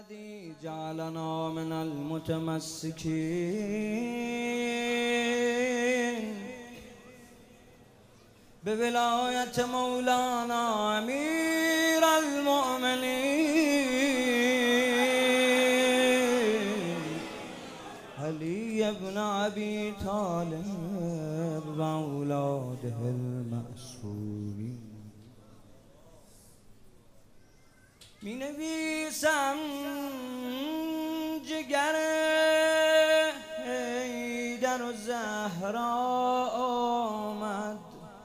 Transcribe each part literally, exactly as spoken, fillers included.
الذي جعلنا من المتمسكين بولاية مولانا أمير المؤمنين علي بن أبي طالب وأولاده المعصومين. می نویسم جگر حیدر و زهرا آمد،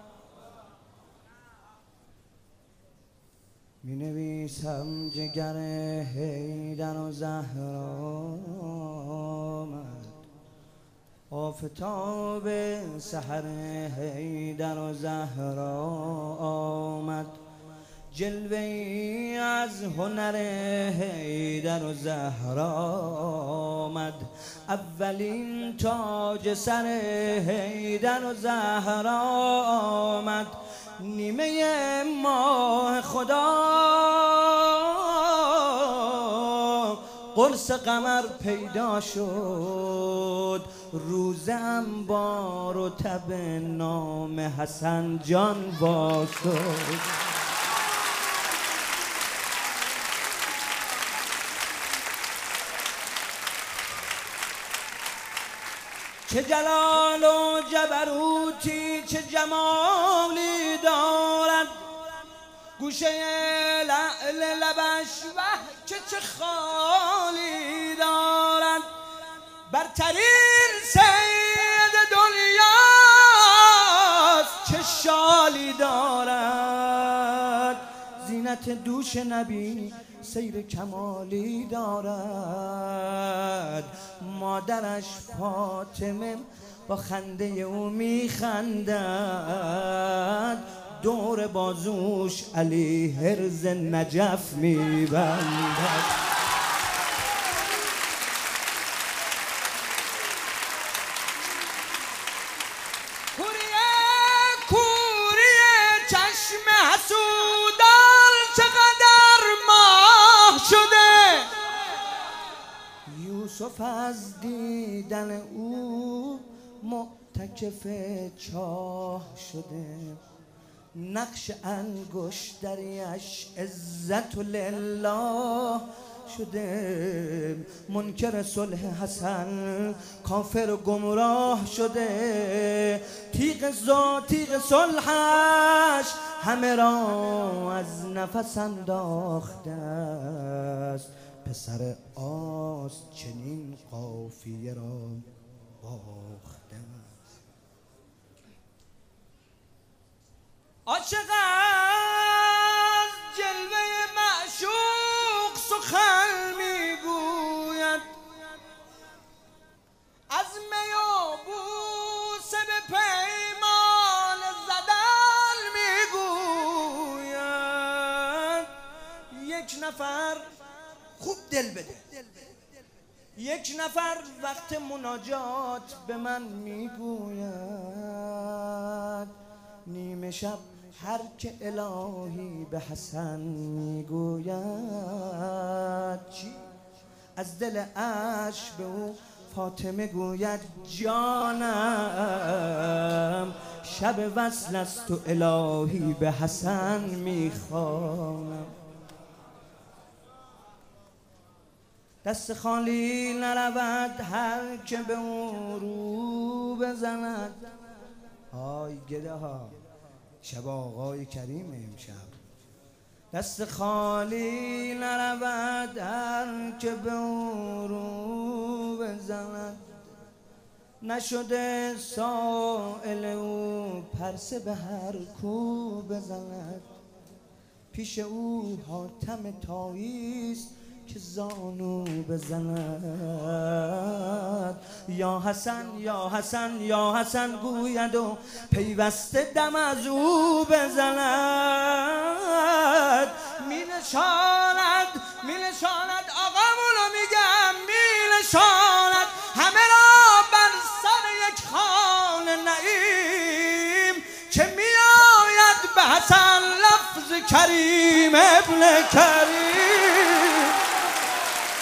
می نویسم جگر حیدر و زهرا آمد، آفتاب سحر حیدر و زهرا آمد، جلوه‌ای از هنر حیدر و زهرا آمد، اولین تاج سر حیدر و زهرا آمد، نیمه ماه خدا قرص قمر پیدا شد، روز انبار و تب نام حسن جان وا شد. چه جلال و جبروتی چه جمالی دارد، گوشه لعل لبش وه چه چه خالی دارد، برترین سید دنیاست چه شالی دارد، زینت دوش نبی سیر کمالی دارد، مادرش فاطمه با خنده او میخندد، دور بازوش علی هرز نجف میبندد. کوریه کوریه چشم حسودان چقدر ماه شده، یوسف از دیدن او معتکف چاه شده، نقش انگشتریش عزت لله شده، منکر صلح حسن کافر و گمراه شده، تیغ زا تیغ صلحش همه را از نفس انداخته است، پسر آس چنین قافیه را باخته است. عاشق از جلوه معشوق سخن میگوید، از می و بوسه به پیمان زدن میگوید، یک نفر خوب دل بده، یک نفر وقت مناجات به من میگوید، نیمه شب هر که الهی به حسن میگوید، چی؟ از دل عشق به او فاطمه گوید جانم، شب وصل است و الهی به حسن میخوانم، دست خالی نرود هر که به او رو بزند. آی گده ها شب آقای کریم امشب، دست خالی نرود هر که به او رو بزند، نشده سائل او پرسه به هر کو بزند، پیش او حاتم طاییست که زانو بزند، یا حسن یا حسن یا حسن گوید و پیوسته دم از او بزند، می نشاند می نشاند آقامونو میگم، می نشاند همه را بر سر یک خوان نعیم، که می آید به حسن لفظ کریم ابن کریم.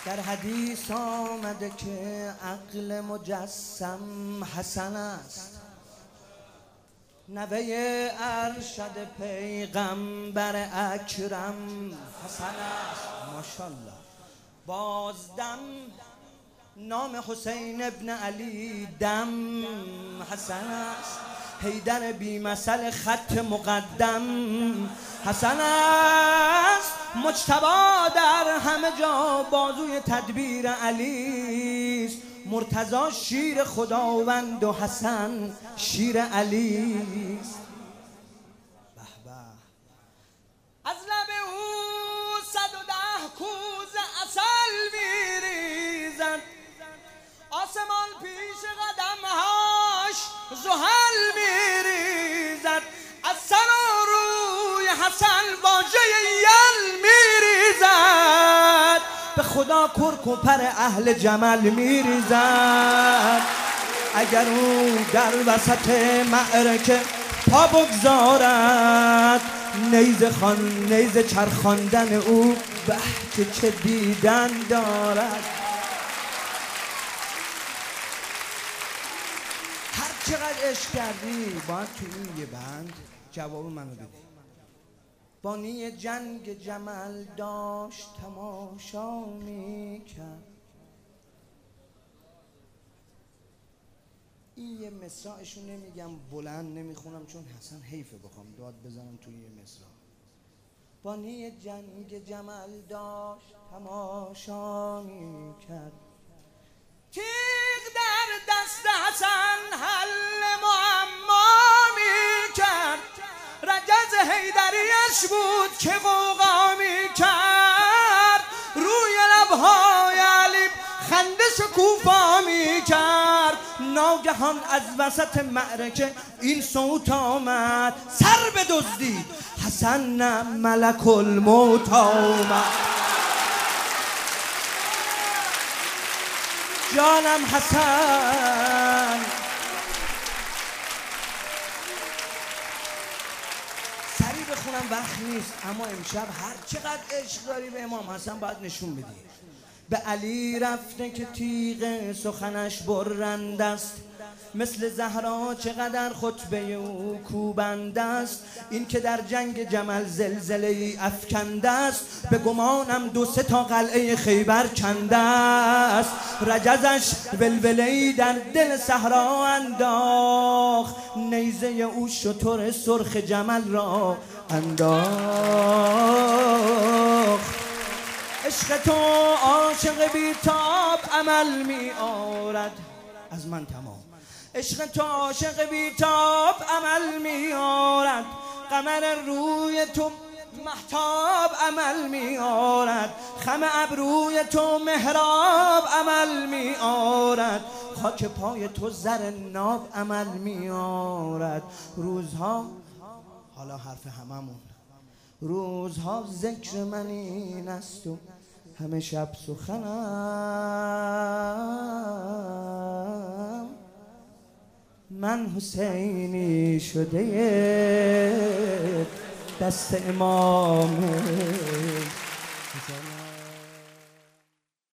در حدیث آمده که عقل مجسم حسن است، نوه ارشد پیغمبر اکرم حسن است. ماشاءالله. بازدم نام حسین ابن علی دم حسن است، حیدر بی مثل خط مقدم حسن است. مجتبی در همه جا بازوی تدبیر علی است، مرتضی شیر خداوند و حسن شیر علی است. به به. از لب او صد و ده کوزه عسل میریزد، آسمان پیش قدمهاش زحل میریزد، از سر و روی حسن واژه یل میریزد، به خدا کرک و پر اهل جمل میریزد. اگر او در وسط معرکه پا بگذارد، نیزه خان نیزه چرخاندن او به که چه دیدن دارد. هر چقدر عشق کردی باید تو این یه بند جواب منو بدی. بانی جنگ جمل داشت تماشا میکرد. این یه مصرعشو نمیگم بلند نمیخونم چون حسن حیفه بخوام داد بزنم توی یه مصرع. بانی جنگ جمل داشت تماشا میکرد، تیغ در دست حسن حل معما میکرد، رجز حیدریش بود که غوغا میکرد، روی لبهای علی خنده شکوفا میکرد. ناگهان از وسط معرکه این صوت آمد، سر بدزدید حسن نه ملک الموت آمد. جانم حسن سریع بخونم وقت نیست، اما امشب هر چقدر عشق داری به امام حسن باید نشون بدی. به علی رفته که تیغ سخنش برنده است، مثل زهرا چقدر خطبه او کوبنده است. این که در جنگ جمل زلزله ای افکنده است، به گمانم دو سه تا قلعه خیبر کنده است. رجزش ولوله ای در دل صحرا انداخت، نیزه او شتر سرخ جمل را انداخت. عشق تو عاشق بیتاب عمل می آرد، از من تمام. عشق تو عاشق بیتاب عمل می آرد، قمر روی تو مهتاب عمل می آرد، خم ابروی تو محراب عمل می آرد، خاک پای تو زر ناب عمل می آرد. روزها حالا حرف هممون، روزها ذکر من این است و همه شب سخنم، من حسینی شده دست امام